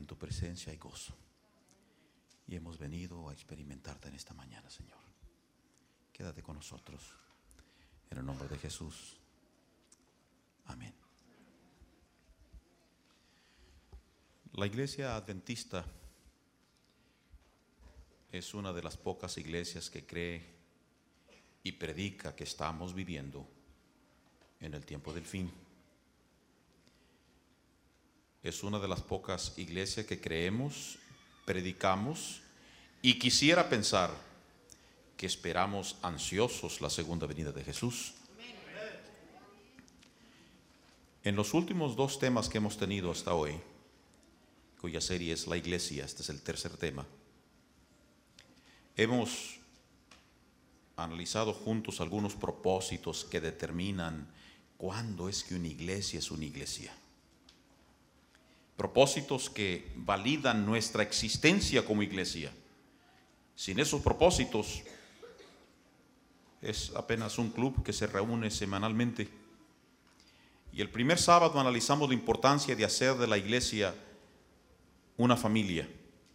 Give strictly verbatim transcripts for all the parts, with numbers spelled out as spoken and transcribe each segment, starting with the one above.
tu presencia hay gozo. Y hemos venido a experimentarte en esta mañana, Señor. Quédate con nosotros. En el nombre de Jesús. Amén. La iglesia adventista es una de las pocas iglesias que cree y predica que estamos viviendo en el tiempo del fin. Es una de las pocas iglesias que creemos, predicamos y quisiera pensar que esperamos ansiosos la segunda venida de Jesús. En los últimos dos temas que hemos tenido hasta hoy, cuya serie es la iglesia, este es el tercer tema, hemos analizado juntos algunos propósitos que determinan cuándo es que una iglesia es una iglesia. Propósitos que validan nuestra existencia como iglesia. Sin esos propósitos, es apenas un club que se reúne semanalmente. Y el primer sábado analizamos la importancia de hacer de la iglesia una familia.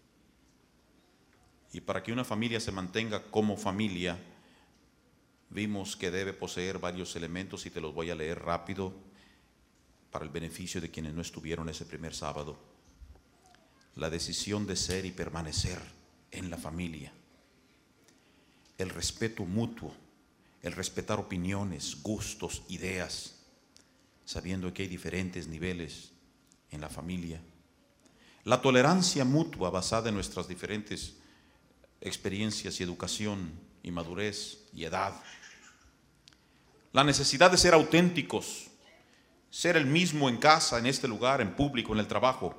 Y para que una familia se mantenga como familia, vimos que debe poseer varios elementos y te los voy a leer rápido para el beneficio de quienes no estuvieron ese primer sábado. La decisión de ser y permanecer en la familia. El respeto mutuo, el respetar opiniones, gustos, ideas, sabiendo que hay diferentes niveles en la familia. La tolerancia mutua basada en nuestras diferentes experiencias y educación y madurez y edad. La necesidad de ser auténticos, ser el mismo en casa, en este lugar, en público, en el trabajo.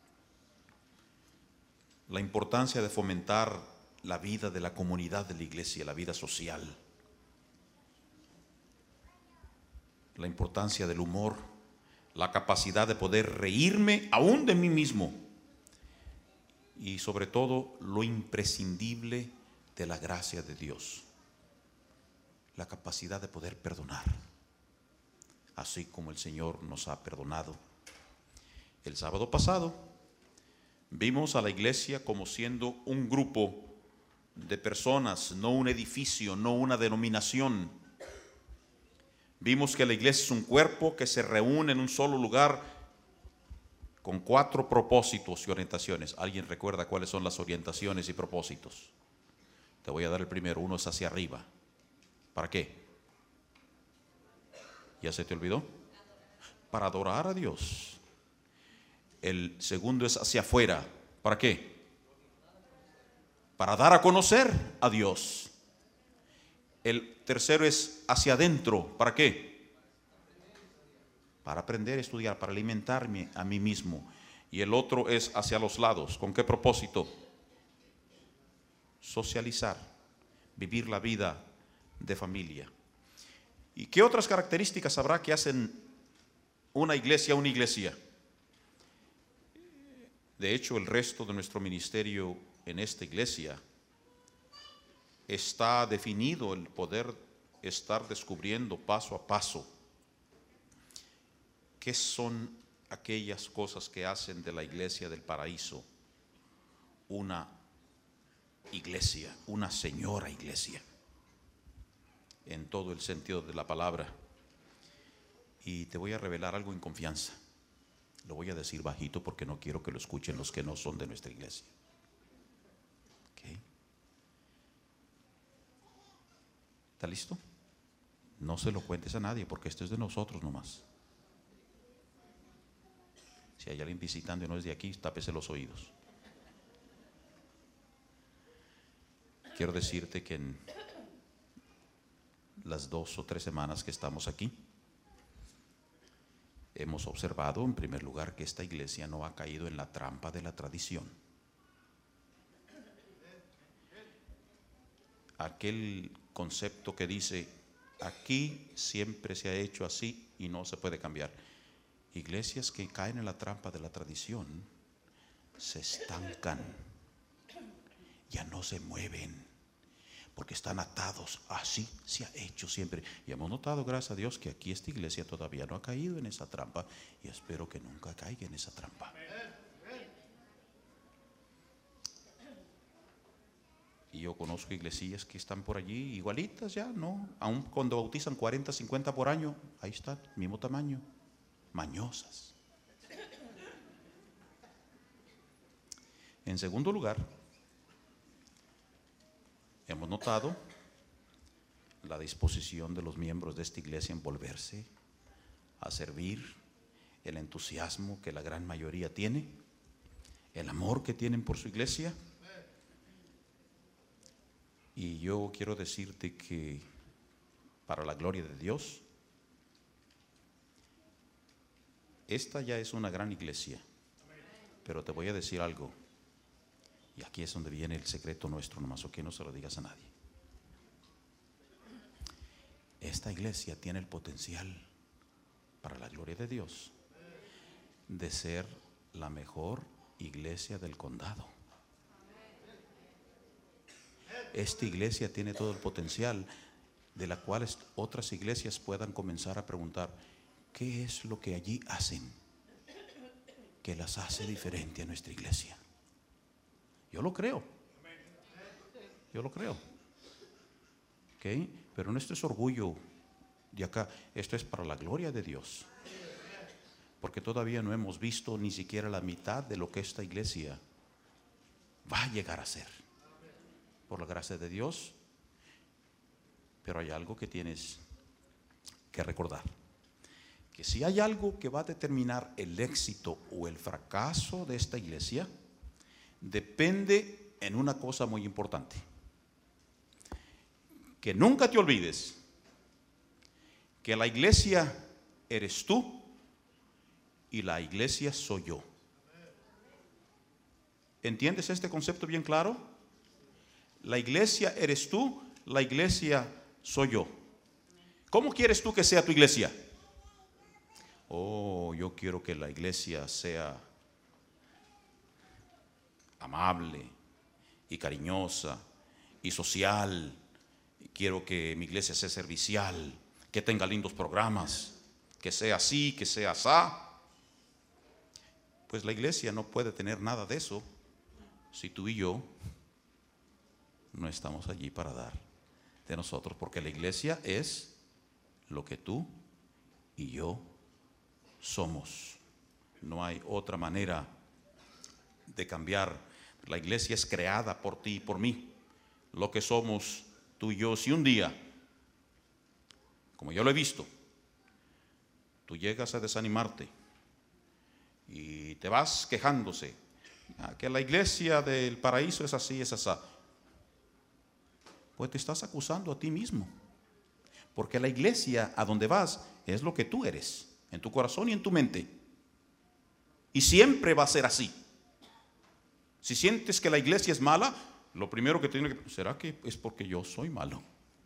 La importancia de fomentar la vida de la comunidad de la iglesia, la vida social. La importancia del humor, la capacidad de poder reírme aún de mí mismo. Y sobre todo, lo imprescindible de la gracia de Dios. La capacidad de poder perdonar, así como el Señor nos ha perdonado. El sábado pasado vimos a la iglesia como siendo un grupo de personas, no un edificio, no una denominación. Vimos que la iglesia es un cuerpo que se reúne en un solo lugar con cuatro propósitos y orientaciones. ¿Alguien recuerda cuáles son las orientaciones y propósitos? Te voy a dar el primero. Uno es hacia arriba. ¿Para qué? ¿Ya se te olvidó? Para adorar a Dios. El segundo es hacia afuera. ¿Para qué? Para dar a conocer a Dios. El tercero es hacia adentro. ¿Para qué? Para aprender a estudiar, para alimentarme a mí mismo. Y el otro es hacia los lados. ¿Con qué propósito? Socializar, vivir la vida de familia. ¿Y qué otras características habrá que hacen una iglesia una iglesia? De hecho, el resto de nuestro ministerio en esta iglesia está definido el poder estar descubriendo paso a paso qué son aquellas cosas que hacen de la iglesia del paraíso una iglesia, una señora iglesia, en todo el sentido de la palabra. Y te voy a revelar algo en confianza. Lo voy a decir bajito porque no quiero que lo escuchen los que no son de nuestra iglesia. ¿Okay? ¿Está listo? No se lo cuentes a nadie porque esto es de nosotros nomás. Si hay alguien visitando y no es de aquí, tápese los oídos. Quiero decirte que en las dos o tres semanas que estamos aquí, hemos observado en primer lugar que esta iglesia no ha caído en la trampa de la tradición. Aquel concepto que dice, aquí siempre se ha hecho así y no se puede cambiar. Iglesias que caen en la trampa de la tradición se estancan, ya no se mueven, porque están atados. Así se ha hecho siempre. Y hemos notado, gracias a Dios, que aquí esta iglesia todavía no ha caído en esa trampa y espero que nunca caiga en esa trampa. Y yo conozco iglesias que están por allí igualitas ya, ¿no? Aún cuando bautizan cuarenta, cincuenta por año, ahí está, mismo tamaño, mañosas. En segundo lugar, hemos notado la disposición de los miembros de esta iglesia en volverse a servir, el entusiasmo que la gran mayoría tiene, el amor que tienen por su iglesia. Y yo quiero decirte que para la gloria de Dios, esta ya es una gran iglesia. Pero te voy a decir algo, y aquí es donde viene el secreto nuestro, nomás o que no se lo digas a nadie. Esta iglesia tiene el potencial, para la gloria de Dios, de ser la mejor iglesia del condado. Esta iglesia tiene todo el potencial de la cual otras iglesias puedan comenzar a preguntar: ¿qué es lo que allí hacen que las hace diferente a nuestra iglesia? Yo lo creo. Yo lo creo. ¿Okay? Pero no, esto es orgullo de acá. Esto es para la gloria de Dios. Porque todavía no hemos visto ni siquiera la mitad de lo que esta iglesia va a llegar a ser. Por la gracia de Dios. Pero hay algo que tienes que recordar: que si hay algo que va a determinar el éxito o el fracaso de esta iglesia, depende en una cosa muy importante. Que nunca te olvides que la iglesia eres tú y la iglesia soy yo. ¿Entiendes este concepto bien claro? La iglesia eres tú, la iglesia soy yo. ¿Cómo quieres tú que sea tu iglesia? Oh, yo quiero que la iglesia sea amable y cariñosa y social. Quiero que mi iglesia sea servicial, que tenga lindos programas, que sea así, que sea asá. Pues la iglesia no puede tener nada de eso si tú y yo no estamos allí para dar de nosotros, porque la iglesia es lo que tú y yo somos. No hay otra manera de cambiar. La iglesia es creada por ti y por mí. Lo que somos tú y yo, si un día, como yo lo he visto, tú llegas a desanimarte y te vas quejándose que la iglesia del paraíso es así, es así, pues te estás acusando a ti mismo, porque la iglesia a donde vas es lo que tú eres, en tu corazón y en tu mente, y siempre va a ser así. Si sientes que la iglesia es mala, lo primero que tienes que, ¿será que es porque yo soy malo?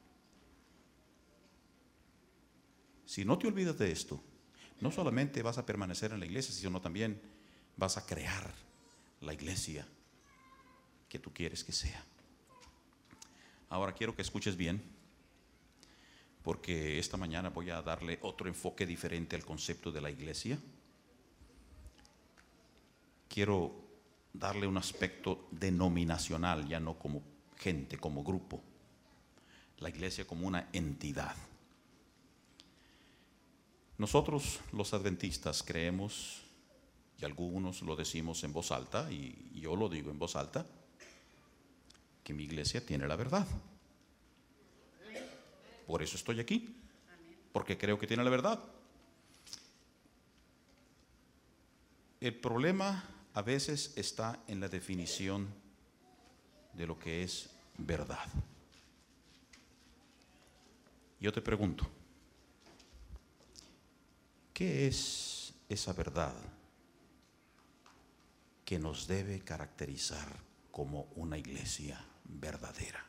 Si no te olvidas de esto, no solamente vas a permanecer en la iglesia, sino también vas a crear la iglesia que tú quieres que sea. Ahora quiero que escuches bien, porque esta mañana voy a darle otro enfoque diferente al concepto de la iglesia. Quiero darle un aspecto denominacional, ya no como gente, como grupo. La iglesia como una entidad. Nosotros los adventistas creemos, y algunos lo decimos en voz alta, y yo lo digo en voz alta, que mi iglesia tiene la verdad. Por eso estoy aquí, porque creo que tiene la verdad. El problema a veces está en la definición de lo que es verdad. Yo te pregunto, ¿qué es esa verdad que nos debe caracterizar como una iglesia verdadera?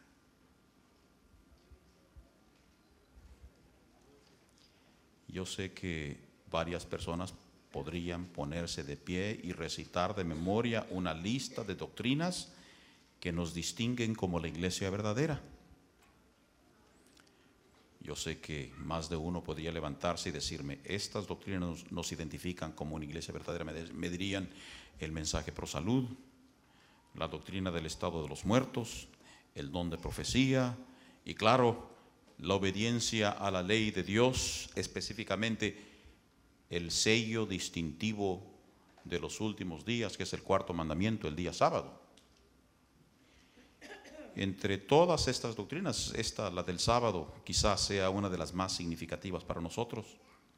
Yo sé que varias personas podrían ponerse de pie y recitar de memoria una lista de doctrinas que nos distinguen como la iglesia verdadera. Yo sé que más de uno podría levantarse y decirme, estas doctrinas nos, nos identifican como una iglesia verdadera. Me, me dirían el mensaje pro salud, la doctrina del estado de los muertos, el don de profecía y, claro, la obediencia a la ley de Dios, específicamente el sello distintivo de los últimos días, que es el cuarto mandamiento, el día sábado. Entre todas estas doctrinas, esta, la del sábado, quizás sea una de las más significativas para nosotros.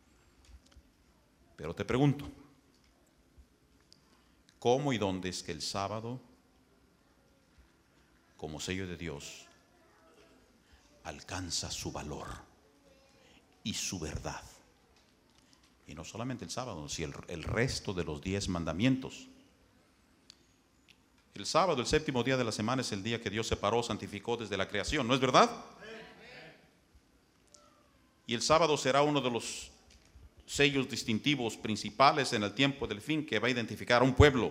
Pero te pregunto, ¿cómo y dónde es que el sábado, como sello de Dios, alcanza su valor y su verdad? Y no solamente el sábado, sino el, el resto de los diez mandamientos. El sábado, el séptimo día de la semana, es el día que Dios separó, santificó desde la creación, ¿no es verdad? Y el sábado será uno de los sellos distintivos principales en el tiempo del fin que va a identificar a un pueblo.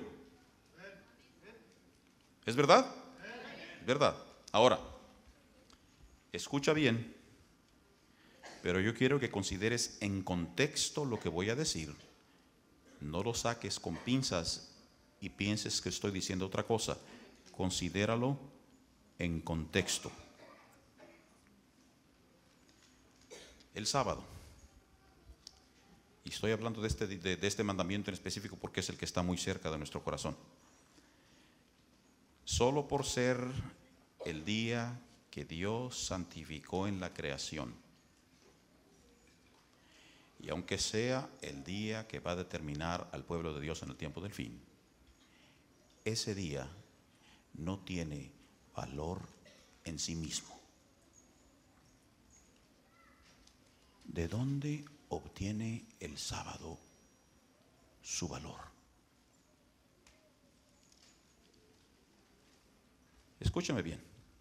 ¿Es verdad? Es verdad. Ahora, escucha bien, pero yo quiero que consideres en contexto lo que voy a decir. No lo saques con pinzas y pienses que estoy diciendo otra cosa. Considéralo en contexto. El sábado, y estoy hablando de este, de, de este mandamiento en específico porque es el que está muy cerca de nuestro corazón. Solo por ser el día que Dios santificó en la creación, y aunque sea el día que va a determinar al pueblo de Dios en el tiempo del fin, ese día no tiene valor en sí mismo. ¿De dónde obtiene el sábado su valor? Escúchame bien.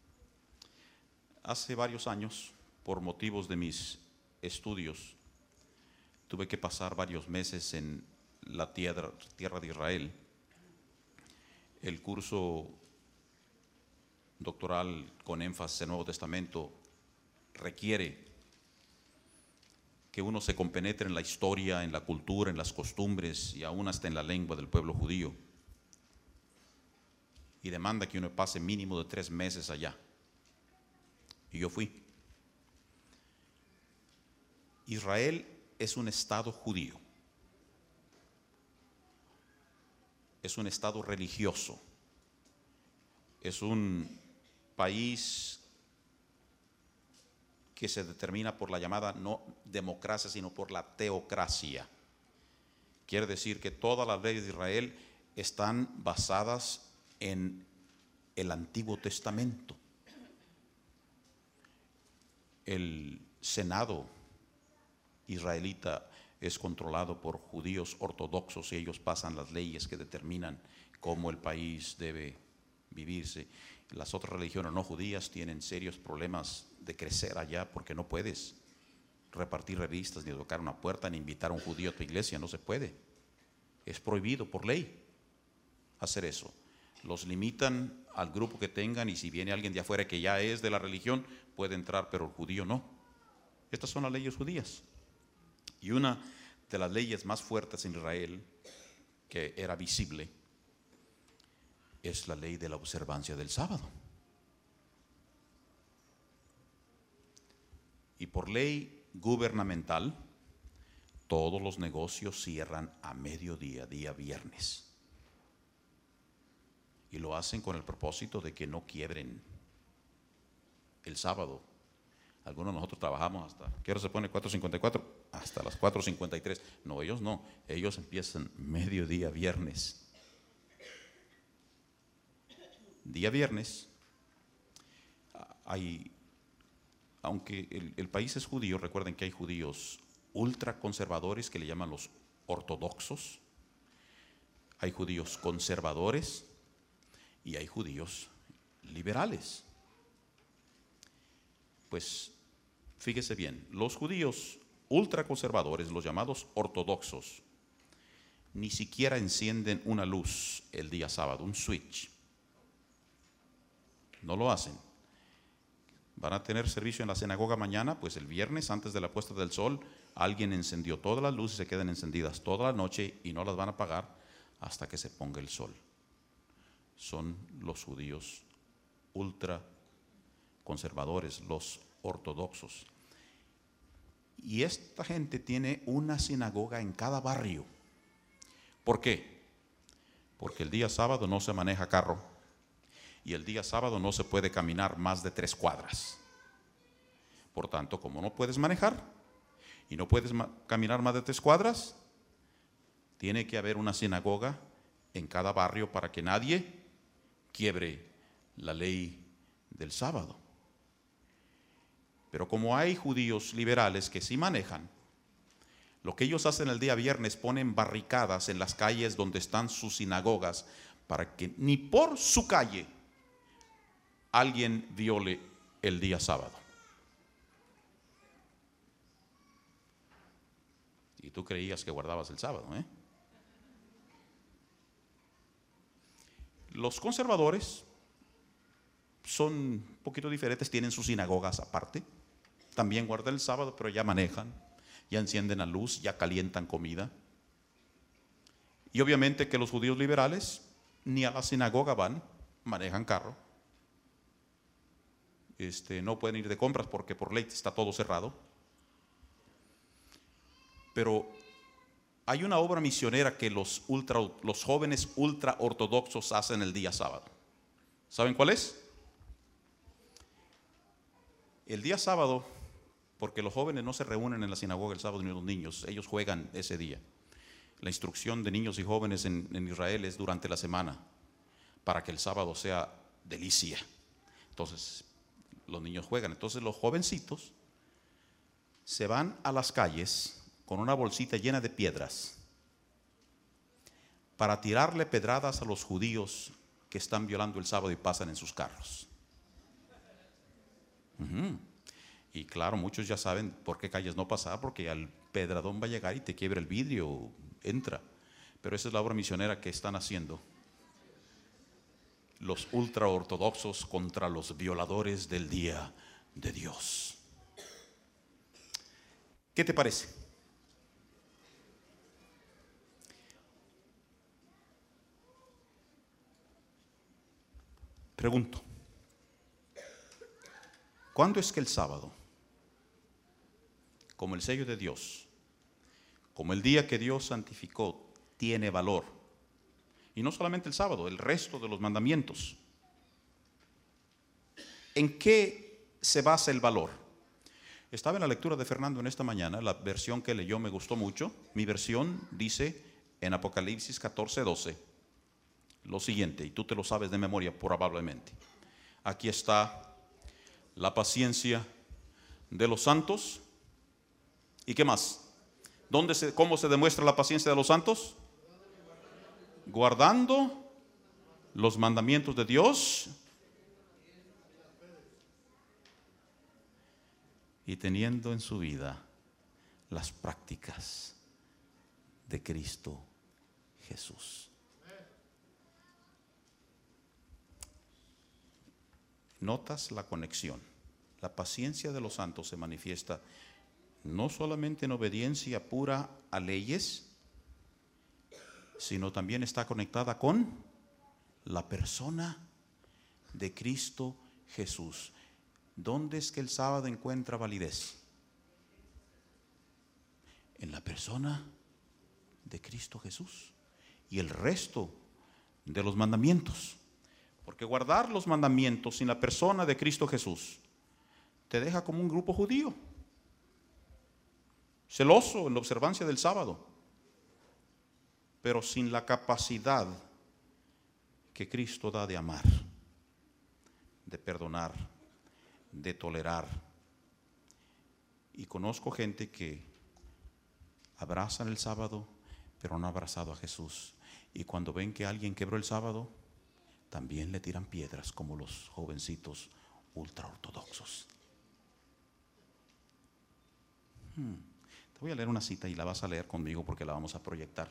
Hace varios años, por motivos de mis estudios, tuve que pasar varios meses en la tierra, tierra de Israel. El curso doctoral con énfasis en Nuevo Testamento requiere que uno se compenetre en la historia, en la cultura, en las costumbres y aún hasta en la lengua del pueblo judío. Y demanda que uno pase mínimo de tres meses allá. Y yo fui. Israel es un estado judío. Es un estado religioso. Es un país que se determina por la llamada no democracia, sino por la teocracia. Quiere decir que todas las leyes de Israel están basadas en el Antiguo Testamento. El Senado israelita es controlado por judíos ortodoxos y ellos pasan las leyes que determinan cómo el país debe vivirse. Las otras religiones no judías tienen serios problemas de crecer allá porque no puedes repartir revistas, ni tocar una puerta, ni invitar a un judío a tu iglesia, no se puede. Es prohibido por ley hacer eso. Los limitan al grupo que tengan y si viene alguien de afuera que ya es de la religión, puede entrar, pero el judío no. Estas son las leyes judías. Y una de las leyes más fuertes en Israel, que era visible, es la ley de la observancia del sábado. Y por ley gubernamental, todos los negocios cierran a mediodía, día viernes. Y lo hacen con el propósito de que no quiebren el sábado. Algunos de nosotros trabajamos hasta, ¿qué hora se pone? cuatro cincuenta y cuatro, hasta las cuatro cincuenta y tres. No, ellos no, ellos empiezan mediodía viernes. Día viernes, hay, aunque el, el país es judío, recuerden que hay judíos ultraconservadores que le llaman los ortodoxos, hay judíos conservadores y hay judíos liberales. Pues fíjese bien, los judíos ultraconservadores, los llamados ortodoxos, ni siquiera encienden una luz el día sábado, un switch. No lo hacen. Van a tener servicio en la sinagoga mañana, pues el viernes antes de la puesta del sol, alguien encendió todas las luces y se quedan encendidas toda la noche y no las van a apagar hasta que se ponga el sol. Son los judíos ultra conservadores, los ortodoxos. Y esta gente tiene una sinagoga en cada barrio. ¿Por qué? Porque el día sábado no se maneja carro y el día sábado no se puede caminar más de tres cuadras. Por tanto, como no puedes manejar y no puedes caminar más de tres cuadras, tiene que haber una sinagoga en cada barrio para que nadie quiebre la ley del sábado. Pero como hay judíos liberales que sí manejan, lo que ellos hacen el día viernes, ponen barricadas en las calles donde están sus sinagogas para que ni por su calle alguien viole el día sábado. Y tú creías que guardabas el sábado, ¿eh? Los conservadores son un poquito diferentes, tienen sus sinagogas aparte. También guardan el sábado, pero ya manejan, ya encienden la luz, ya calientan comida. Y obviamente que los judíos liberales ni a la sinagoga van, manejan carro. Este, no pueden ir de compras porque por ley está todo cerrado. Pero hay una obra misionera que los, ultra, los jóvenes ultra ortodoxos hacen el día sábado. ¿Saben cuál es? El día sábado, porque los jóvenes no se reúnen en la sinagoga el sábado ni los niños, ellos juegan ese día. La instrucción de niños y jóvenes en, en Israel es durante la semana, para que el sábado sea delicia. Entonces, los niños juegan. Entonces, los jovencitos se van a las calles con una bolsita llena de piedras para tirarle pedradas a los judíos que están violando el sábado y pasan en sus carros. Uh-huh. Y claro, muchos ya saben por qué calles no pasar, porque al pedradón va a llegar y te quiebra el vidrio, entra. Pero esa es la obra misionera que están haciendo los ultraortodoxos contra los violadores del día de Dios. ¿Qué te parece? Pregunto, ¿cuándo es que el sábado, como el sello de Dios, como el día que Dios santificó, tiene valor? Y no solamente el sábado, el resto de los mandamientos. ¿En qué se basa el valor? Estaba en la lectura de Fernando en esta mañana, la versión que leyó me gustó mucho. Mi versión dice en Apocalipsis catorce doce lo siguiente, y tú te lo sabes de memoria probablemente. Aquí está la paciencia de los santos. ¿Y qué más? ¿Dónde se, cómo se demuestra la paciencia de los santos? Guardando los mandamientos de Dios y teniendo en su vida las prácticas de Cristo Jesús. ¿Notas la conexión? La paciencia de los santos se manifiesta no solamente en obediencia pura a leyes, sino también está conectada con la persona de Cristo Jesús. ¿Dónde es que el sábado encuentra validez? En la persona de Cristo Jesús y el resto de los mandamientos. Porque guardar los mandamientos sin la persona de Cristo Jesús te deja como un grupo judío, celoso en la observancia del sábado, pero sin la capacidad que Cristo da de amar, de perdonar, de tolerar. Y conozco gente que abrazan el sábado, pero no ha abrazado a Jesús. Y cuando ven que alguien quebró el sábado, también le tiran piedras, como los jovencitos ultraortodoxos. Hmm. Te voy a leer una cita y la vas a leer conmigo porque la vamos a proyectar.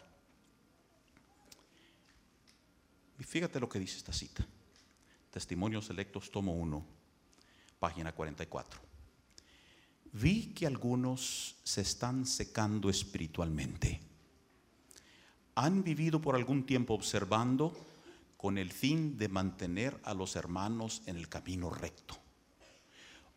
Y fíjate lo que dice esta cita. Testimonios Selectos, tomo uno, página cuarenta y cuatro. Vi que algunos se están secando espiritualmente. Han vivido por algún tiempo observando con el fin de mantener a los hermanos en el camino recto.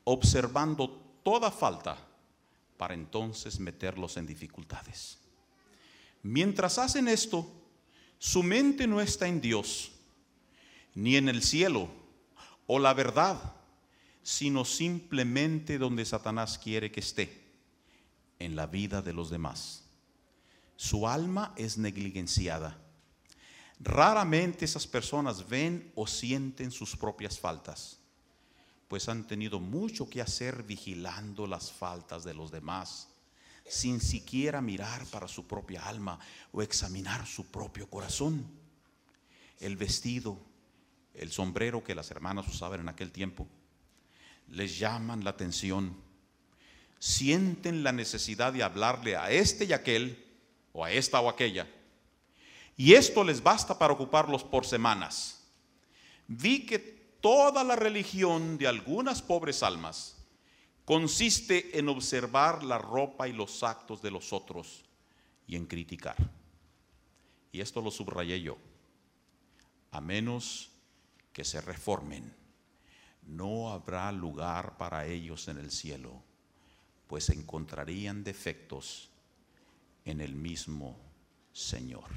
observando toda falta para entonces meterlos en dificultades. Mientras hacen esto, su mente no está en Dios, ni en el cielo o la verdad, sino simplemente donde Satanás quiere que esté, en la vida de los demás. Su alma es negligenciada. Raramente esas personas ven o sienten sus propias faltas, pues han tenido mucho que hacer vigilando las faltas de los demás, sin siquiera mirar para su propia alma o examinar su propio corazón. El vestido, el sombrero que las hermanas usaban en aquel tiempo, les llaman la atención. Sienten la necesidad de hablarle a este y aquel, o a esta o aquella, y esto les basta para ocuparlos por semanas. Vi que toda la religión de algunas pobres almas consiste en observar la ropa y los actos de los otros y en criticar. Y esto lo subrayé yo. A menos que se reformen, no habrá lugar para ellos en el cielo, pues encontrarían defectos en el mismo Señor.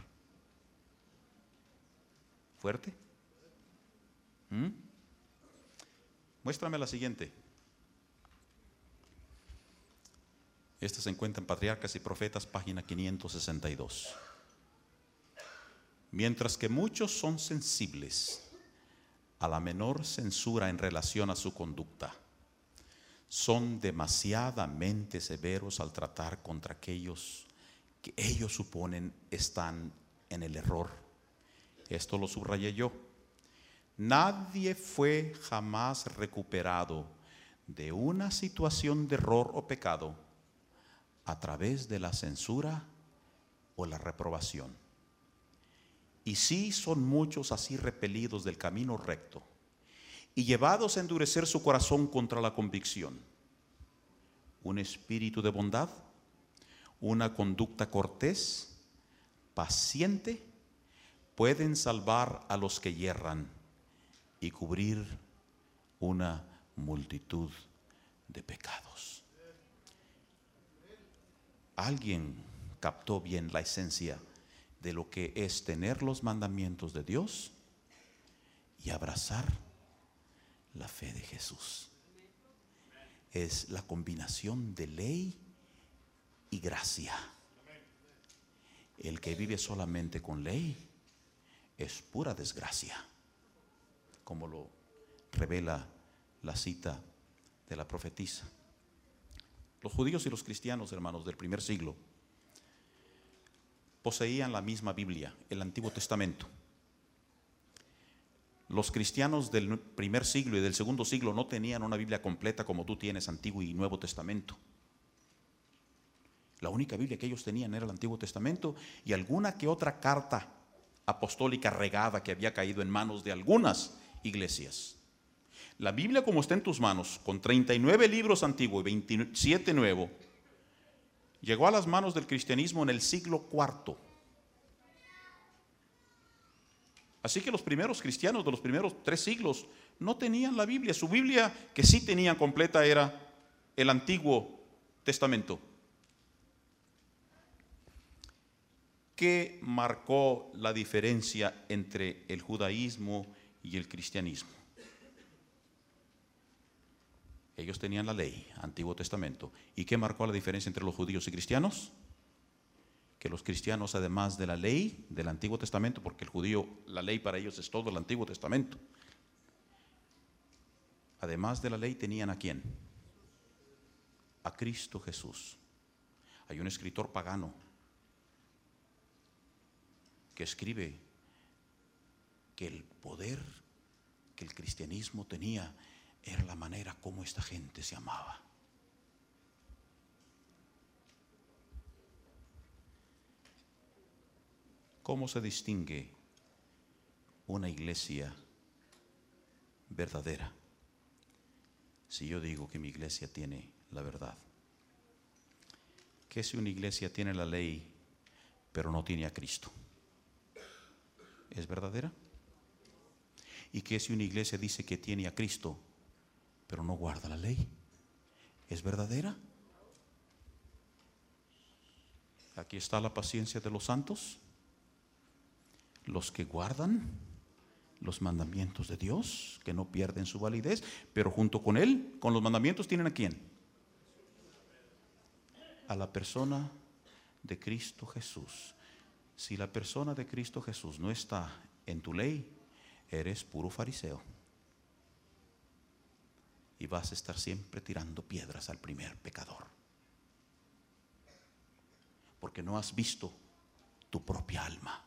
¿Fuerte? ¿Mm? Muéstrame la siguiente. Esta se encuentra en Patriarcas y Profetas, página quinientos sesenta y dos. Mientras que muchos son sensibles a la menor censura en relación a su conducta, son demasiadamente severos al tratar contra aquellos que ellos suponen están en el error. Esto lo subrayé yo. Nadie fue jamás recuperado de una situación de error o pecado a través de la censura o la reprobación. Y sí son muchos así repelidos del camino recto y llevados a endurecer su corazón contra la convicción. Un espíritu de bondad, una conducta cortés, paciente, pueden salvar a los que yerran y cubrir una multitud de pecados. ¿Alguien captó bien la esencia de lo que es tener los mandamientos de Dios y abrazar la fe de Jesús? Es la combinación de ley y gracia. El que vive solamente con ley es pura desgracia, como lo revela la cita de la profetisa. Los judíos y los cristianos, hermanos, del primer siglo poseían la misma Biblia, el Antiguo Testamento. Los cristianos del primer siglo y del segundo siglo no tenían una Biblia completa como tú tienes, Antiguo y Nuevo Testamento. La única Biblia que ellos tenían era el Antiguo Testamento y alguna que otra carta apostólica regada que había caído en manos de algunas iglesias. La Biblia, como está en tus manos, con treinta y nueve libros antiguos y veintisiete nuevos, llegó a las manos del cristianismo en el siglo cuarto. Así que los primeros cristianos de los primeros tres siglos no tenían la Biblia. Su Biblia, que sí tenían completa, era el Antiguo Testamento. ¿Qué marcó la diferencia entre el judaísmo y el cristianismo? Ellos tenían la ley, Antiguo Testamento. ¿Y qué marcó la diferencia entre los judíos y cristianos? Que los cristianos, además de la ley del Antiguo Testamento, porque el judío, la ley para ellos es todo el Antiguo Testamento, además de la ley tenían ¿a quién? A Cristo Jesús. Hay un escritor pagano que escribe que el poder que el cristianismo tenía era la manera como esta gente se amaba. ¿Cómo se distingue una iglesia verdadera? Si yo digo que mi iglesia tiene la verdad. ¿Qué si una iglesia tiene la ley pero no tiene a Cristo? ¿Es verdadera? ¿Y qué si una iglesia dice que tiene a Cristo pero no guarda la ley? es verdadera. Aquí está la paciencia de los santos, los que guardan los mandamientos de Dios, que no pierden su validez, pero junto con Él, con los mandamientos, ¿tienen a quién? A la persona de Cristo Jesús. Si la persona de Cristo Jesús no está en tu ley, eres puro fariseo. Y vas a estar siempre tirando piedras al primer pecador. Porque no has visto tu propia alma.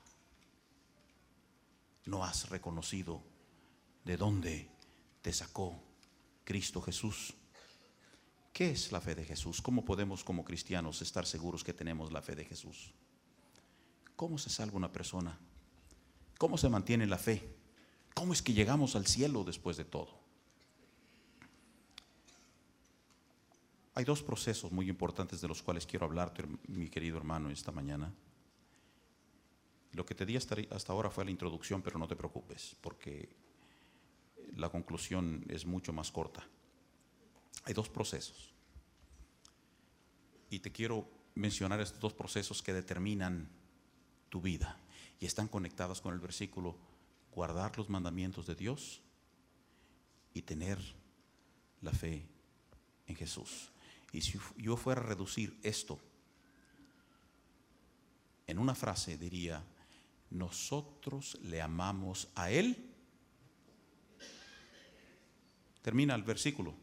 No has reconocido de dónde te sacó Cristo Jesús. ¿Qué es la fe de Jesús? ¿Cómo podemos como cristianos estar seguros que tenemos la fe de Jesús? ¿Cómo se salva una persona? ¿Cómo se mantiene la fe? ¿Cómo es que llegamos al cielo después de todo? Hay dos procesos muy importantes de los cuales quiero hablarte, mi querido hermano, esta mañana. Lo que te di hasta, hasta ahora fue la introducción, pero no te preocupes, porque la conclusión es mucho más corta. Hay dos procesos. Y te quiero mencionar estos dos procesos que determinan tu vida. Y están conectados con el versículo: guardar los mandamientos de Dios y tener la fe en Jesús. Y si yo fuera a reducir esto en una frase, diría: nosotros le amamos a Él. Termina el versículo.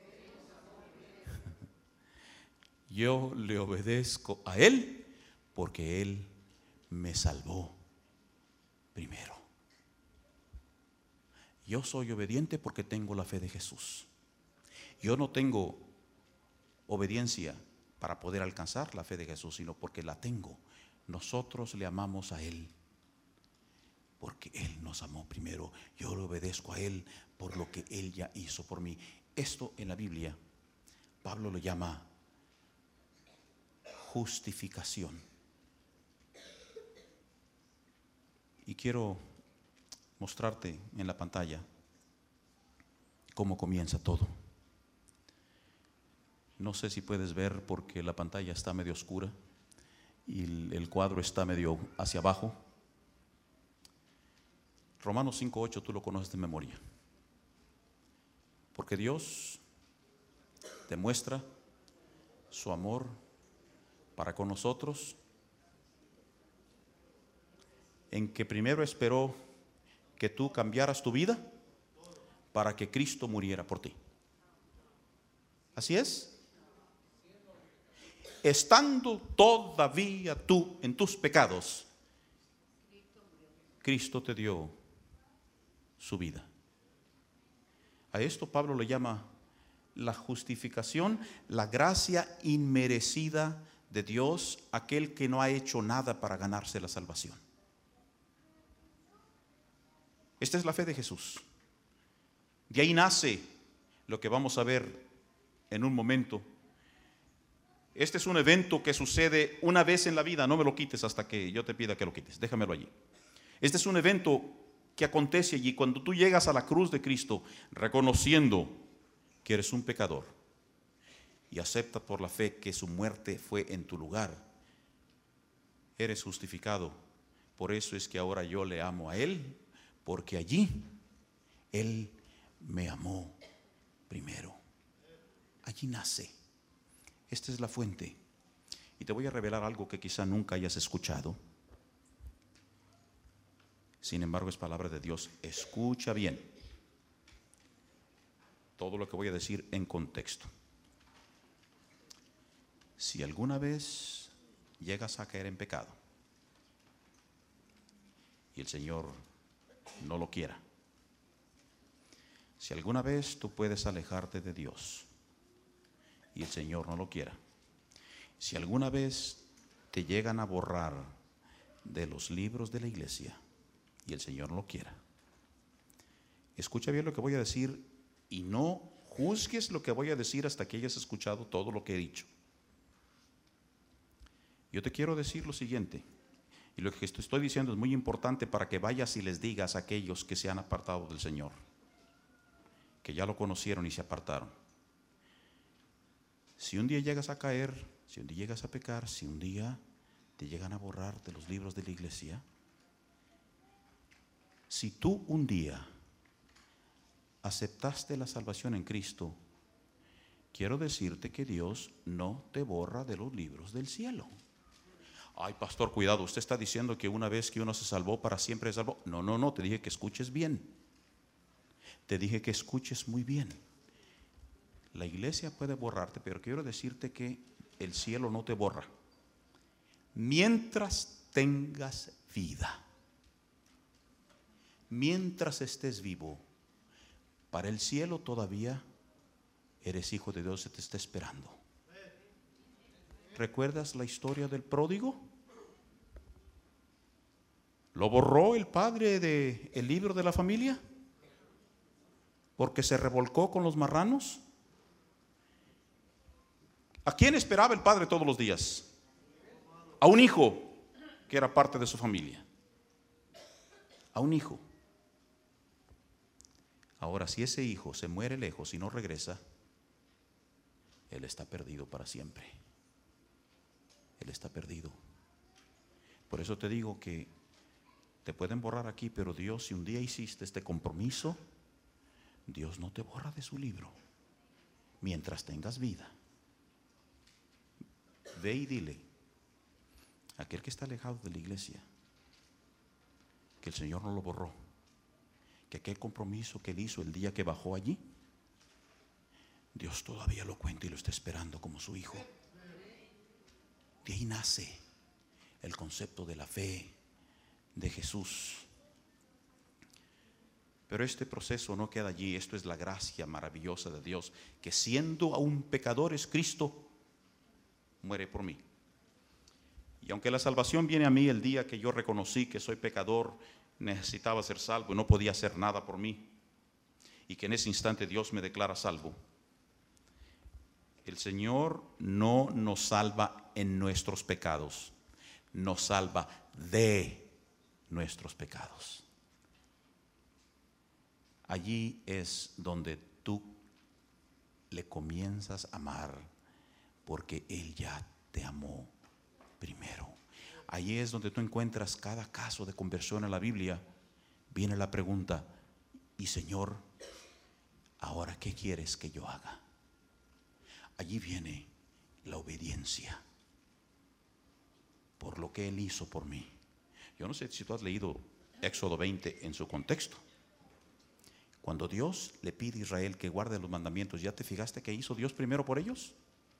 Yo le obedezco a Él porque Él me salvó primero. Yo soy obediente porque tengo la fe de Jesús. Yo no tengo obediencia para poder alcanzar la fe de Jesús, sino porque la tengo. Nosotros le amamos a Él porque Él nos amó primero. Yo le obedezco a Él por lo que Él ya hizo por mí. Esto en la Biblia, Pablo lo llama justificación. Y quiero mostrarte en la pantalla cómo comienza todo. No sé si puedes ver porque la pantalla está medio oscura y el, el cuadro está medio hacia abajo. Romanos cinco ocho, tú lo conoces de memoria. Porque Dios demuestra su amor para con nosotros en que primero esperó que tú cambiaras tu vida para que Cristo muriera por ti. ¿Así es? Estando todavía tú en tus pecados, Cristo te dio su vida. A esto Pablo le llama la justificación, la gracia inmerecida de Dios, aquel que no ha hecho nada para ganarse la salvación. Esta es la fe de Jesús. De ahí nace lo que vamos a ver en un momento. Este es un evento que sucede una vez en la vida. No me lo quites hasta que yo te pida que lo quites. Déjamelo allí. Este es un evento que acontece allí cuando tú llegas a la cruz de Cristo, reconociendo que eres un pecador y aceptas por la fe que su muerte fue en tu lugar. Eres justificado. Por eso es que ahora yo le amo a Él, porque allí Él me amó primero. Allí nace. Esta es la fuente. Y te voy a revelar algo que quizá nunca hayas escuchado. Sin embargo, es palabra de Dios. Escucha bien todo lo que voy a decir en contexto. Si alguna vez llegas a caer en pecado y el Señor no lo quiera, si alguna vez tú puedes alejarte de Dios y el Señor no lo quiera, si alguna vez te llegan a borrar de los libros de la iglesia y el Señor no lo quiera, escucha bien lo que voy a decir y no juzgues lo que voy a decir hasta que hayas escuchado todo lo que he dicho. Yo te quiero decir lo siguiente, y lo que te estoy diciendo es muy importante para que vayas y les digas a aquellos que se han apartado del Señor, que ya lo conocieron y se apartaron. Si un día llegas a caer, si un día llegas a pecar, si un día te llegan a borrar de los libros de la iglesia, si tú un día aceptaste la salvación en Cristo, quiero decirte que Dios no te borra de los libros del cielo. Ay, pastor, cuidado, usted está diciendo que una vez que uno se salvó, para siempre se salvó. No, no, no, te dije que escuches bien. Te dije que escuches muy bien. La iglesia puede borrarte, pero quiero decirte que el cielo no te borra mientras tengas vida. Mientras estés vivo, para el cielo todavía eres hijo de Dios, se te está esperando. ¿Recuerdas la historia del pródigo? ¿Lo borró el padre del libro de la familia? ¿Porque se revolcó con los marranos? ¿A quién esperaba el padre todos los días? A un hijo que era parte de su familia. A un hijo. Ahora, si ese hijo se muere lejos y no regresa, él está perdido para siempre. Él está perdido. Por eso te digo que te pueden borrar aquí, pero Dios, si un día hiciste este compromiso, Dios no te borra de su libro mientras tengas vida. Ve y dile a aquel que está alejado de la iglesia que el Señor no lo borró, que aquel compromiso que él hizo el día que bajó allí, Dios todavía lo cuenta y lo está esperando como su hijo. De ahí nace el concepto de la fe de Jesús. Pero este proceso no queda allí. Esto es la gracia maravillosa de Dios, que siendo aún pecadores, Cristo muere por mí. Y aunque la salvación viene a mí el día que yo reconocí que soy pecador, necesitaba ser salvo y no podía hacer nada por mí, y que en ese instante Dios me declara salvo, el Señor no nos salva en nuestros pecados, nos salva de nuestros pecados. Allí es donde tú le comienzas a amar, porque Él ya te amó primero. Allí es donde tú encuentras cada caso de conversión en la Biblia. Viene la pregunta: y Señor, ¿ahora qué quieres que yo haga? Allí viene la obediencia por lo que Él hizo por mí. Yo no sé si tú has leído Éxodo veinte en su contexto. Cuando Dios le pide a Israel que guarde los mandamientos, ¿ya te fijaste que hizo Dios primero por ellos?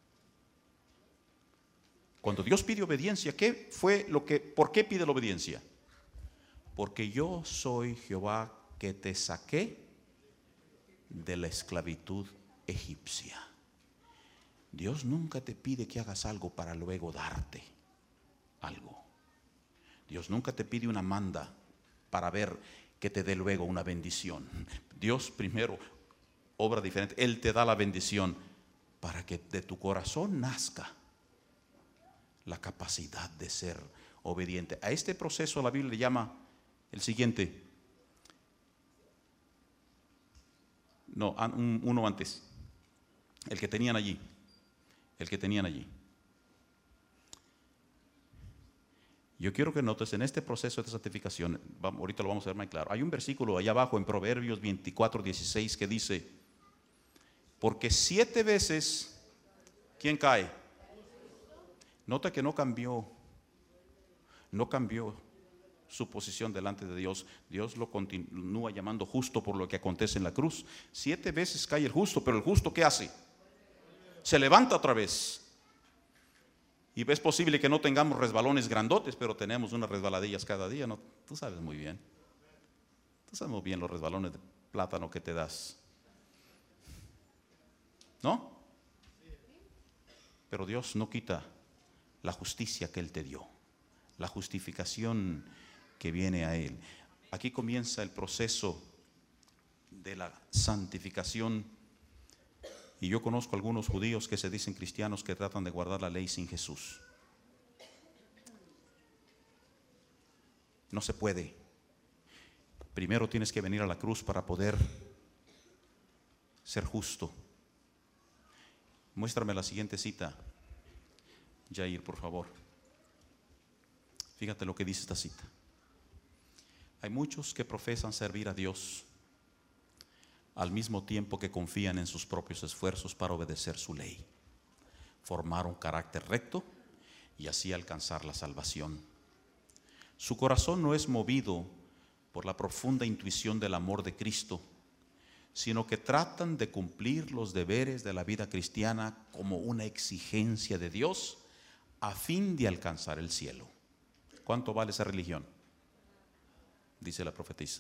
Cuando Dios pide obediencia, ¿qué fue lo que, por qué pide la obediencia? Porque yo soy Jehová que te saqué de la esclavitud egipcia. Dios nunca te pide que hagas algo para luego darte algo. Dios nunca te pide una manda para ver que te dé luego una bendición. Dios primero obra diferente. Él te da la bendición para que de tu corazón nazca la capacidad de ser obediente. A este proceso la Biblia le llama el siguiente. No, uno antes. El que tenían allí. El que tenían allí. Yo quiero que notes en este proceso de santificación, vamos, ahorita lo vamos a ver más claro. Hay un versículo allá abajo en Proverbios veinticuatro, dieciséis que dice: porque siete veces, ¿quién cae? Nota que no cambió, no cambió su posición delante de Dios. Dios lo continúa llamando justo por lo que acontece en la cruz. Siete veces cae el justo, pero el justo ¿qué hace? Se levanta otra vez. Y es posible que no tengamos resbalones grandotes, pero tenemos unas resbaladillas cada día, ¿no? Tú sabes muy bien. Tú sabes muy bien los resbalones de plátano que te das, ¿no? Pero Dios no quita la justicia que Él te dio, la justificación que viene a Él. Aquí comienza el proceso de la santificación. Y yo conozco algunos judíos que se dicen cristianos que tratan de guardar la ley sin Jesús. No se puede. Primero tienes que venir a la cruz para poder ser justo. Muéstrame la siguiente cita, Jair, por favor. Fíjate lo que dice esta cita. Hay muchos que profesan servir a Dios al mismo tiempo que confían en sus propios esfuerzos para obedecer su ley, formar un carácter recto y así alcanzar la salvación. Su corazón no es movido por la profunda intuición del amor de Cristo, sino que tratan de cumplir los deberes de la vida cristiana como una exigencia de Dios a fin de alcanzar el cielo. ¿Cuánto vale esa religión? Dice la profetisa.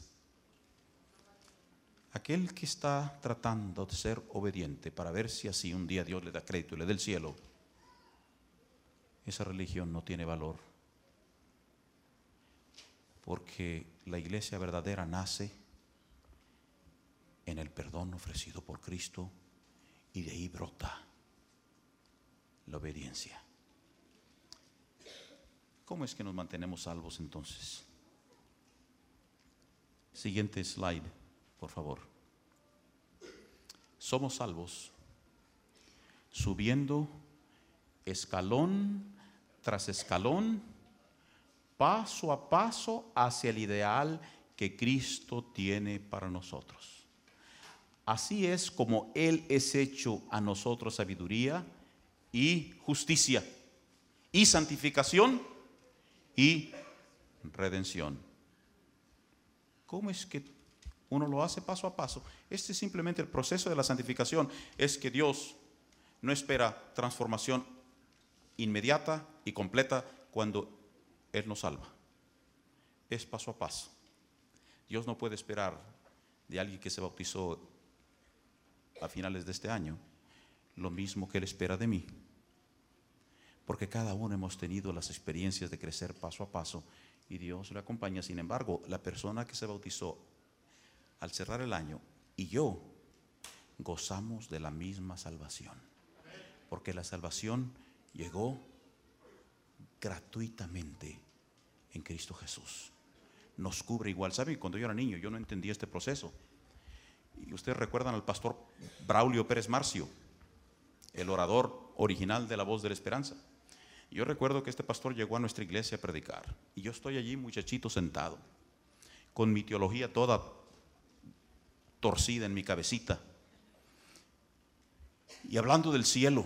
Aquel que está tratando de ser obediente para ver si así un día Dios le da crédito y le dé el cielo, esa religión no tiene valor, porque la iglesia verdadera nace en el perdón ofrecido por Cristo y de ahí brota la obediencia. ¿Cómo es que nos mantenemos salvos entonces? Siguiente slide, por favor. Somos salvos subiendo escalón tras escalón, paso a paso hacia el ideal que Cristo tiene para nosotros. Así es como Él es hecho a nosotros sabiduría y justicia y santificación y redención. ¿Cómo es que uno lo hace paso a paso? Este es simplemente el proceso de la santificación. Es que Dios no espera transformación inmediata y completa cuando Él nos salva. Es paso a paso. Dios no puede esperar de alguien que se bautizó a finales de este año lo mismo que Él espera de mí, porque cada uno hemos tenido las experiencias de crecer paso a paso y Dios le acompaña. Sin embargo, la persona que se bautizó al cerrar el año y yo gozamos de la misma salvación, porque la salvación llegó gratuitamente en Cristo Jesús. Nos cubre igual. ¿Saben? Cuando yo era niño yo no entendía este proceso. Y ustedes recuerdan al pastor Braulio Pérez Marcio, el orador original de La Voz de la Esperanza. Yo recuerdo que este pastor llegó a nuestra iglesia a predicar y yo estoy allí, muchachito, sentado con mi teología toda torcida en mi cabecita y hablando del cielo.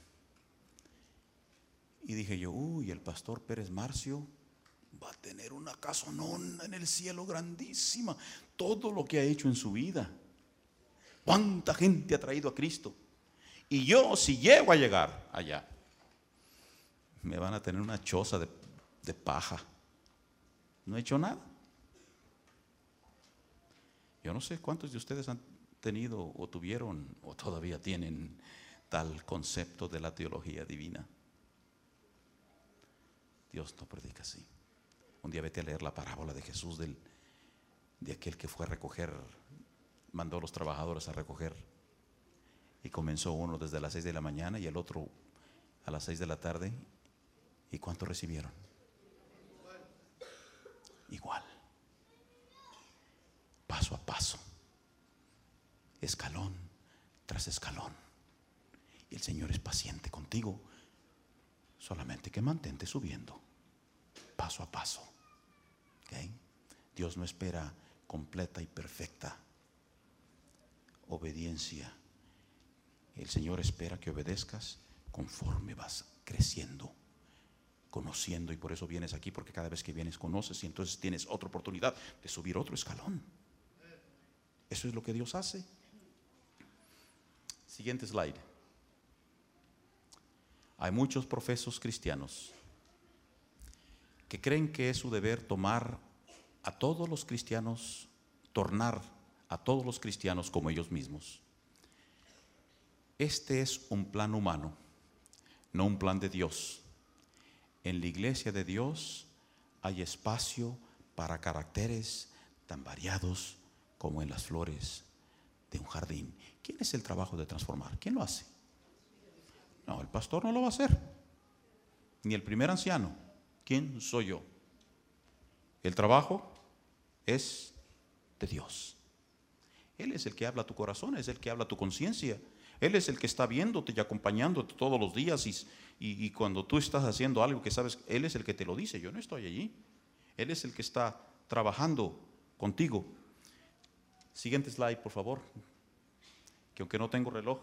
Y dije yo, uy, el pastor Pérez Marcio va a tener una casonona en el cielo grandísima. Todo lo que ha hecho en su vida, cuánta gente ha traído a Cristo. Y yo, si llego a llegar allá, me van a tener una choza de, de paja. No he hecho nada. Yo no sé cuántos de ustedes han tenido o tuvieron o todavía tienen tal concepto de la teología divina. Dios no predica así. Un día vete a leer la parábola de Jesús del, de aquel que fue a recoger, mandó a los trabajadores a recoger y comenzó uno desde las seis de la mañana y el otro a las seis de la tarde. ¿Y cuánto recibieron? Igual. Paso a paso, escalón tras escalón. Y el Señor es paciente contigo, solamente que mantente subiendo paso a paso. ¿Okay? Dios no espera completa y perfecta obediencia. El Señor espera que obedezcas conforme vas creciendo, conociendo, y por eso vienes aquí, porque cada vez que vienes conoces y entonces tienes otra oportunidad de subir otro escalón. Eso es lo que Dios hace. Siguiente slide. Hay muchos profesos cristianos que creen que es su deber tomar a todos los cristianos, tornar a todos los cristianos como ellos mismos. Este es un plan humano, no un plan de Dios. En la iglesia de Dios hay espacio para caracteres tan variados como en las flores de un jardín. ¿Quién es el trabajo de transformar? ¿Quién lo hace? No, el pastor no lo va a hacer, ni el primer anciano. ¿Quién soy yo? El trabajo es de Dios. Él es el que habla a tu corazón, es el que habla a tu conciencia, Él es el que está viéndote y acompañándote todos los días. Y, y, y cuando tú estás haciendo algo que sabes, Él es el que te lo dice. Yo no estoy allí. Él es el que está trabajando contigo. Siguiente slide, por favor. Que aunque no tengo reloj.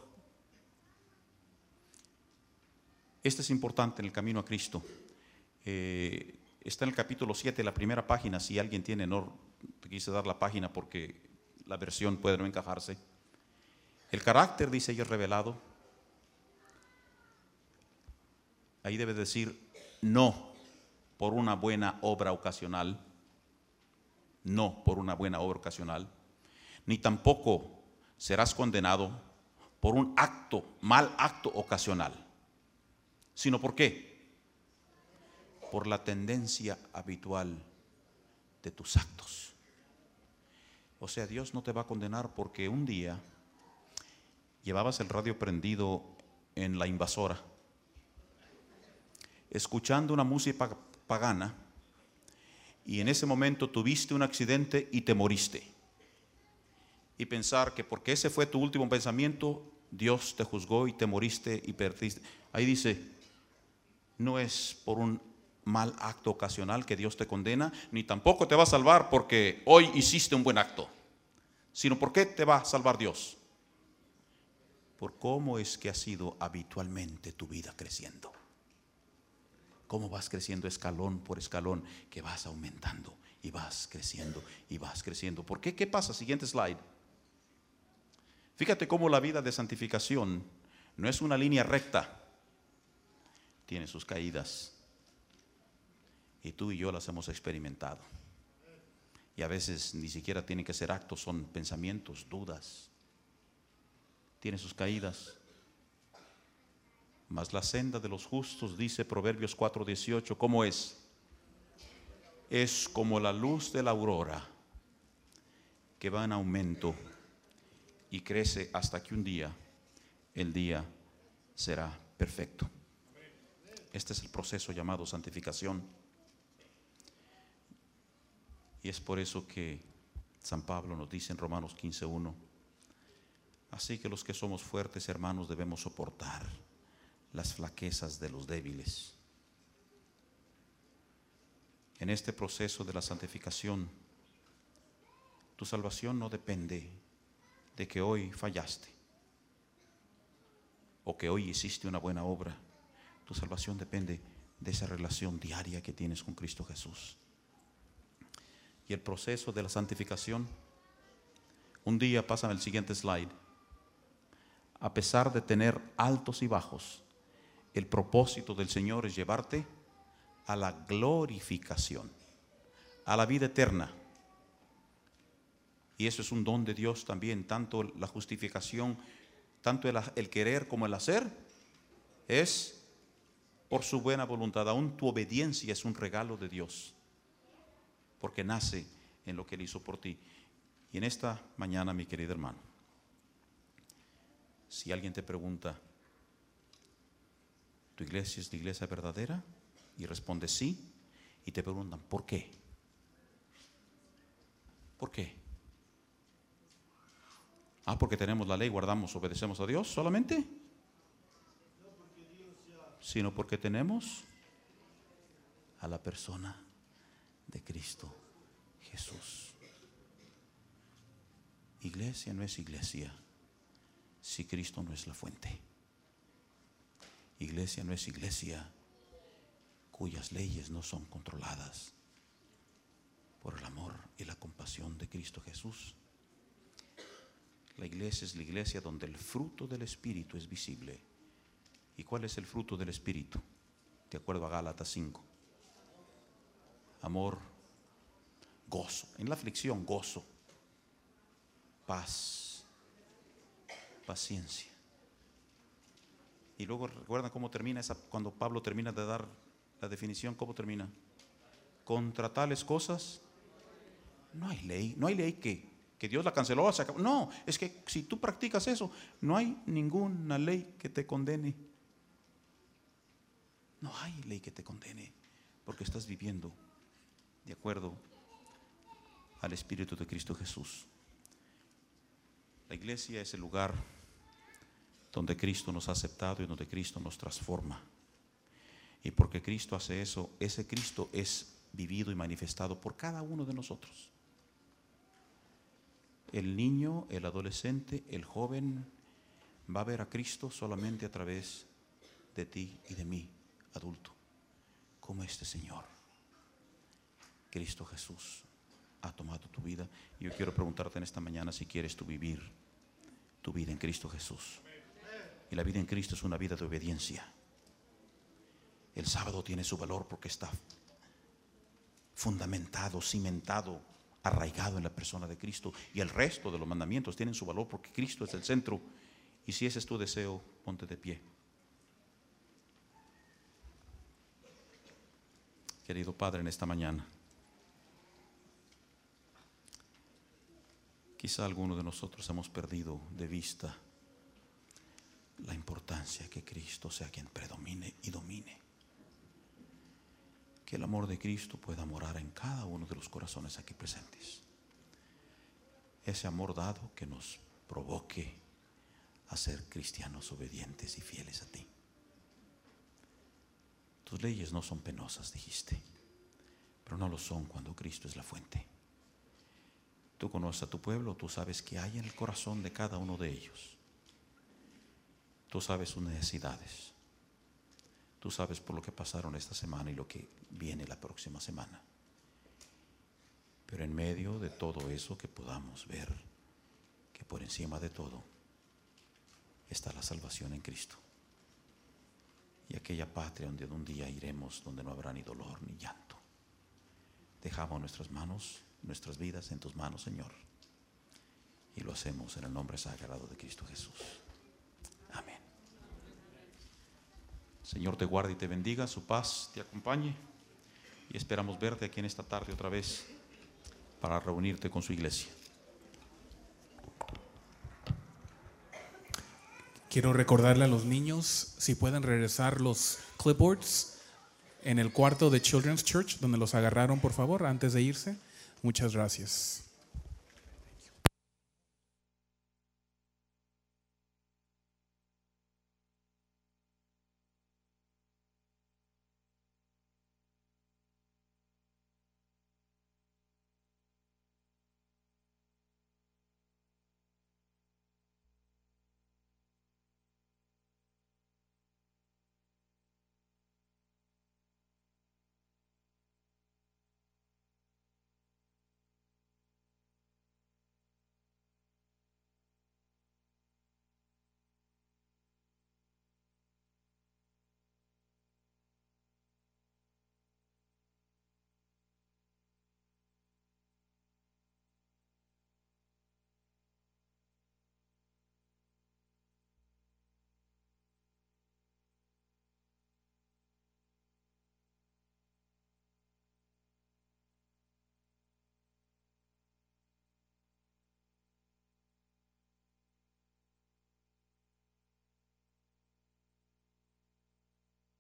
Este es importante en el camino a Cristo. Eh, está en el capítulo siete, la primera página. Si alguien tiene, no te quise dar la página porque la versión puede no encajarse. El carácter, dice, y es revelado. Ahí debe decir no por una buena obra ocasional. No por una buena obra ocasional. Ni tampoco serás condenado por un acto, mal acto ocasional. ¿Sino por qué? Por la tendencia habitual de tus actos. O sea, Dios no te va a condenar porque un día llevabas el radio prendido en la invasora, escuchando una música pagana, y en ese momento tuviste un accidente y te moriste. Y pensar que porque ese fue tu último pensamiento, Dios te juzgó y te moriste y perdiste. Ahí dice, no es por un mal acto ocasional que Dios te condena, ni tampoco te va a salvar porque hoy hiciste un buen acto, sino ¿por qué te va a salvar Dios? Por cómo es que ha sido habitualmente tu vida creciendo. Cómo vas creciendo escalón por escalón, que vas aumentando y vas creciendo y vas creciendo. ¿Por qué? ¿Qué pasa? Siguiente slide. Fíjate cómo la vida de santificación no es una línea recta. Tiene sus caídas. Y tú y yo las hemos experimentado. Y a veces ni siquiera tienen que ser actos, son pensamientos, dudas. Tiene sus caídas. Mas la senda de los justos, dice Proverbios cuatro dieciocho, ¿cómo es? Es como la luz de la aurora, que va en aumento y crece hasta que un día, el día será perfecto. Este es el proceso llamado santificación. Y es por eso que San Pablo nos dice en Romanos quince uno, así que los que somos fuertes, hermanos, debemos soportar las flaquezas de los débiles. En este proceso de la santificación, tu salvación no depende de que hoy fallaste o que hoy hiciste una buena obra. Tu salvación depende de esa relación diaria que tienes con Cristo Jesús. Y el proceso de la santificación, un día, pásame el siguiente slide, a pesar de tener altos y bajos, el propósito del Señor es llevarte a la glorificación, a la vida eterna. Y eso es un don de Dios también, tanto la justificación, tanto el, el querer como el hacer, es por su buena voluntad. Aún tu obediencia es un regalo de Dios, porque nace en lo que Él hizo por ti. Y en esta mañana, mi querido hermano, si alguien te pregunta, ¿tu iglesia es la iglesia verdadera? Y responde sí, y te preguntan, ¿por qué? ¿Por qué? Ah, porque tenemos la ley, guardamos, obedecemos a Dios solamente. Sino porque tenemos a la persona de Cristo Jesús. Iglesia no es iglesia si Cristo no es la fuente. Iglesia no es iglesia cuyas leyes no son controladas por el amor y la compasión de Cristo Jesús. La iglesia es la iglesia donde el fruto del Espíritu es visible. ¿Y cuál es el fruto del Espíritu? De acuerdo a Gálatas cinco. Amor, gozo. En la aflicción, gozo. Paz. Paciencia. Y luego recuerdan cómo termina esa, cuando Pablo termina de dar la definición, ¿cómo termina? Contra tales cosas no hay ley. No hay ley que, que Dios la canceló. Se acabó. No, es que si tú practicas eso, no hay ninguna ley que te condene. No hay ley que te condene, porque estás viviendo de acuerdo al Espíritu de Cristo Jesús. La iglesia es el lugar donde Cristo nos ha aceptado y donde Cristo nos transforma. Y porque Cristo hace eso, ese Cristo es vivido y manifestado por cada uno de nosotros. El niño, el adolescente, el joven va a ver a Cristo solamente a través de ti y de mí, adulto, como este Señor. Cristo Jesús ha tomado tu vida. Y yo quiero preguntarte en esta mañana si quieres tú vivir tu vida en Cristo Jesús. Y la vida en Cristo es una vida de obediencia. El sábado tiene su valor porque está fundamentado, cimentado, arraigado en la persona de Cristo. Y el resto de los mandamientos tienen su valor porque Cristo es el centro. Y si ese es tu deseo, ponte de pie. Querido Padre, en esta mañana, quizá algunos de nosotros hemos perdido de vista la importancia que Cristo sea quien predomine y domine. Que el amor de Cristo pueda morar en cada uno de los corazones aquí presentes. Ese amor dado que nos provoque a ser cristianos obedientes y fieles a ti. Tus leyes no son penosas, dijiste, pero no lo son cuando Cristo es la fuente. Tú conoces a tu pueblo, tú sabes qué hay en el corazón de cada uno de ellos. Tú sabes sus necesidades. Tú sabes por lo que pasaron esta semana y lo que viene la próxima semana. Pero en medio de todo eso, que podamos ver que por encima de todo está la salvación en Cristo. Y aquella patria donde un día iremos, donde no habrá ni dolor ni llanto. Dejamos nuestras manos, nuestras vidas en tus manos, Señor. Y lo hacemos en el nombre sagrado de Cristo Jesús. Amén. Señor te guarde y te bendiga, su paz te acompañe. Y esperamos verte aquí en esta tarde otra vez para reunirte con su iglesia. Quiero recordarle a los niños si pueden regresar los clipboards en el cuarto de Children's Church, donde los agarraron, por favor, antes de irse. Muchas gracias.